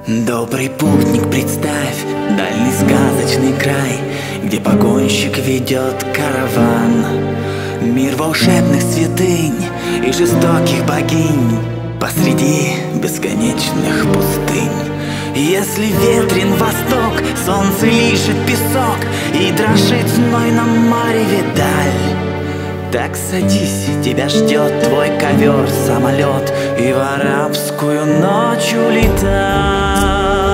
Добрый путник, представь дальний сказочный край, где погонщик ведет караван. Мир волшебных святынь и жестоких богинь посреди бесконечных пустынь. Если ветрен восток, солнце лишит песок и дрожит в знойном мареве даль, так садись, тебя ждет твой ковер-самолет, и в арабскую ночь улетай.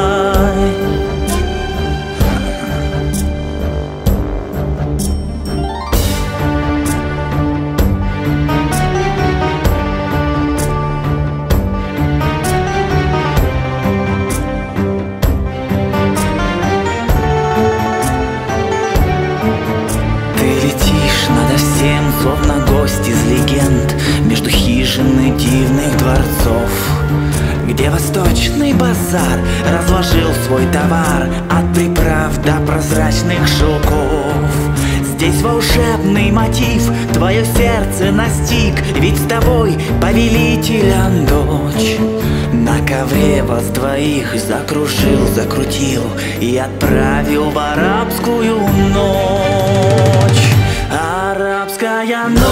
Словно гость из легенд, между хижин и дивных дворцов, где восточный базар разложил свой товар, от приправ до прозрачных шелков. Здесь волшебный мотив твое сердце настиг, ведь с тобой повелителя дочь. На ковре вас двоих закружил, закрутил и отправил в арабскую ночь. Арабская ночь,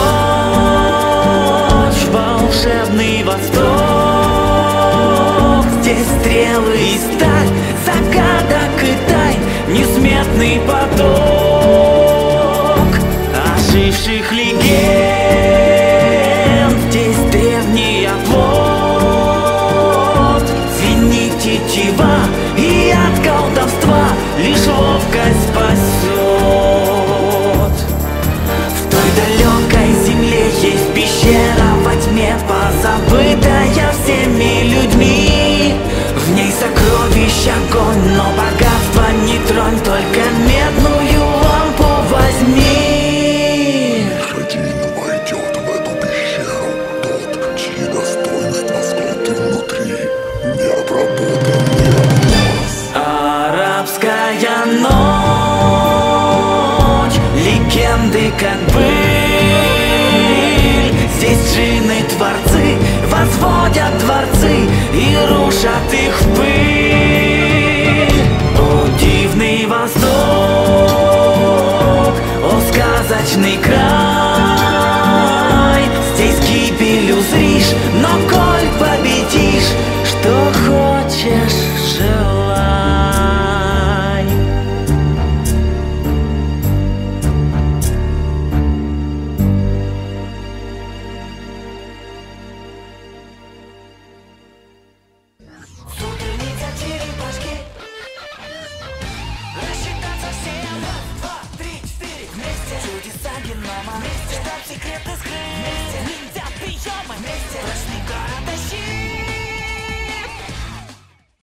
волшебный восток. Здесь стрелы и сталь, загадок и тайн, несметный поток оживших легенд. Здесь древний оплот, звенит тетива, и от колдовства лишь ловкость спасет. В той далекой земле есть пещера во тьме, позабытая всеми людьми. В ней сокровищ огонь, но богатство не тронь, только медную лампу возьми. Один войдет в эту пещеру тот, чьи достоинства скрыты внутри, не обработанные глаз. Арабская ночь, легенды как быль. Здесь джинны творцы возводят дворцы и рушат их в пыль. О, дивный восток, о, сказочный край. Здесь гибель узришь, но коль победишь, что хочешь желай. Суперница черепашки. Рассчитаться всем. 2, 3, 4 вместе. Чудеса генома. Штаб секретно скрыт.